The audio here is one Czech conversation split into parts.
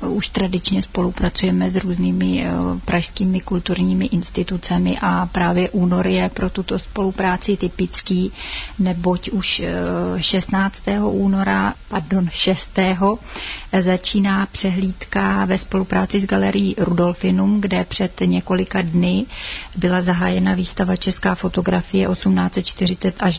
už tradičně spolupracujeme s různými pražskými kulturními institucemi a právě únor je pro tuto spolupráci typický, neboť už 6. začíná přehlídka ve spolupráci s galerií Rudolfinum, kde před několika dny byla zahájena výstava Česká fotografie 1840 až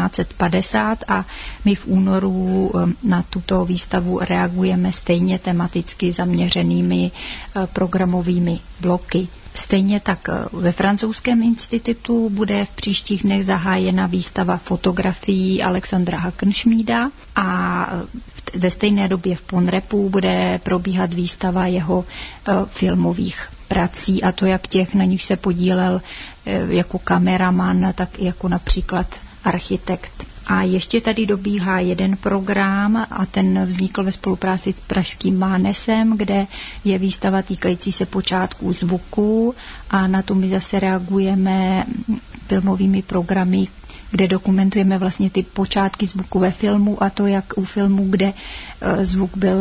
1950 a my v únoru na tuto výstavu reagujeme stejně tematicky zaměřenými programovými bloky. Stejně tak ve francouzském institutu bude v příštích dnech zahájena výstava fotografií Alexandra Hackenschmieda a ve stejné době v Ponrepu bude probíhat výstava jeho filmových prací, a to jak těch, na nich se podílel jako kameraman, tak i jako například architekt. A ještě tady dobíhá jeden program a ten vznikl ve spolupráci s pražským Mánesem, kde je výstava týkající se počátků zvuku a na to my zase reagujeme filmovými programy, kde dokumentujeme vlastně ty počátky zvuku ve filmu a to jak u filmu, kde zvuk byl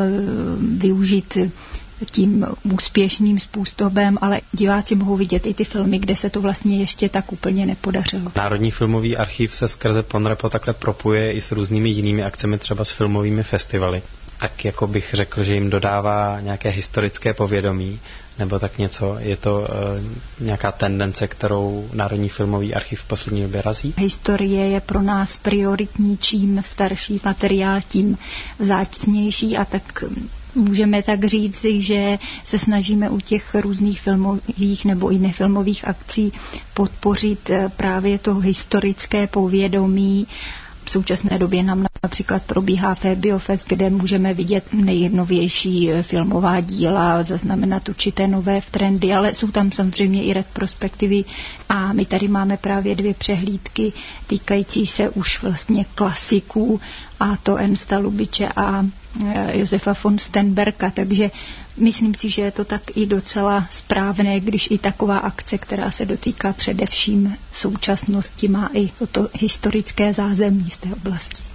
využit tím úspěšným způsobem, ale diváci mohou vidět i ty filmy, kde se to vlastně ještě tak úplně nepodařilo. Národní filmový archiv se skrze Ponrepo takhle propuje i s různými jinými akcemi, třeba s filmovými festivaly. Tak jako bych řekl, že jim dodává nějaké historické povědomí, nebo tak něco, je to nějaká tendence, kterou Národní filmový archiv v poslední době razí? Historie je pro nás prioritní, čím starší materiál, tím vzácnější a tak můžeme tak říct, že se snažíme u těch různých filmových nebo i nefilmových akcí podpořit právě to historické povědomí. V současné době nám například probíhá Biofest, kde můžeme vidět nejnovější filmová díla, zaznamenat určité nové trendy, ale jsou tam samozřejmě i retrospektivy a my tady máme právě 2 přehlídky týkající se už vlastně klasiků, a to Ernsta Lubitsche a Josefa von Sternberga, takže myslím si, že je to tak i docela správné, když i taková akce, která se dotýká především současnosti, má i toto historické zázemí v té oblasti.